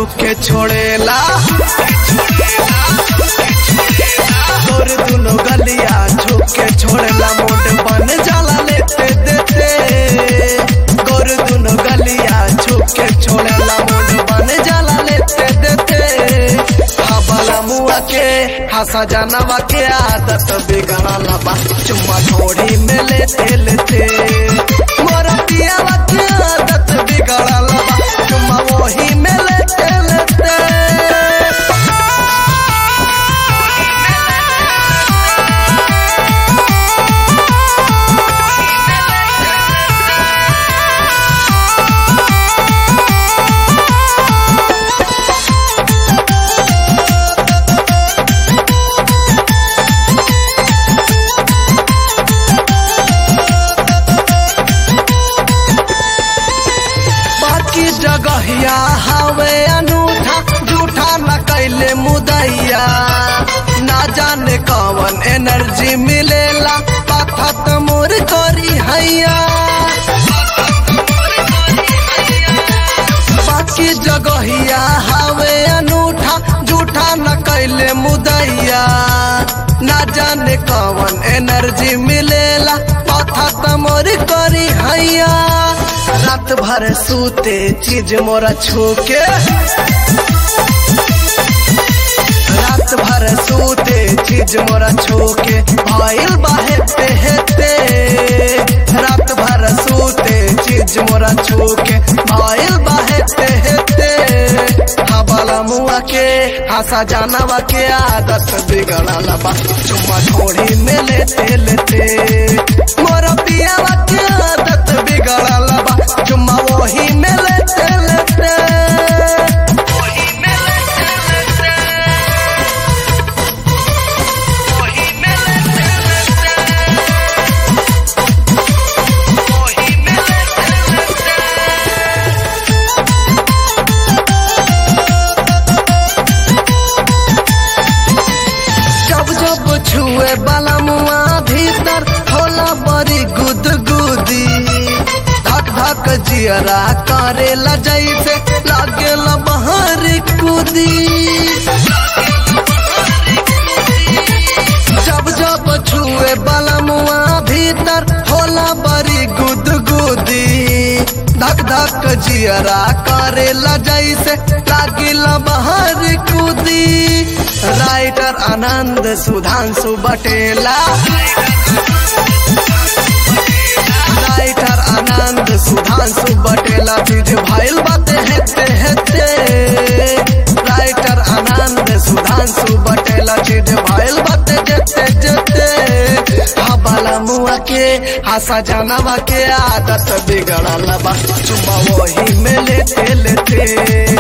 छुके छोड़ेला गोर दुनो गलिया छुके छोड़ेला मोट बन जाला लेते देते गोर दुनो गलिया छुके छोड़ेला मोट बन जाला लेते देते हवाला मुआ के हंसा जानवा के आदत बिगड़ला बा चुम्मा थोड़ी में लेते लेते मोरा पियावा के आदत बिगड़ला बा चुम्मा वही में लेते लेते जगहिया हवे अनूठा झूठा न कैले मुदैया ना जाने कौन एनर्जी मिलेला पाथत मोर करी हैया बाकी जगहिया हवे अनूठा झूठा न कैले मुदैया ना जाने कौन एनर्जी मिलेला पाथत मोर करी हैया रात भर सूते चीज मोरा छूके रात भर सूते चीज मोरा छूके भाईल बाहेते हेते रात भर सूते चीज मोरा छूके भाईल बाहेते हेते हवाला मुआ के हंसा जानवा के आदत बिगड़ला बा चुम्मा थोड़ी में लेते लेते मोरा पियावा के आदत बिगड़ला बा चुम्मा वही में लेते लेते जब जब छुए बाला मुआ भीतर होला बड़ी गुदगुदी धक धक जियरा करेला जैसे लागेला बहर कूदी जब जब छुए बाला मुआ भीतर होला बड़ी गुदगुदी धक धक जियरा करेला जैसे लागेला बहर कूदी राइटर आनंद सुधांशु बटेला राइटर आनंद सुधांशु बटेला बीज भाईल बाते हेते हेते राइटर आनंद सुधांशु बटेला बीज भाईल बाते जेते जेते हवाला मुआ के हंसा जानवा के आदत बिगड़ला बा चुम्मा वही में लेते लेते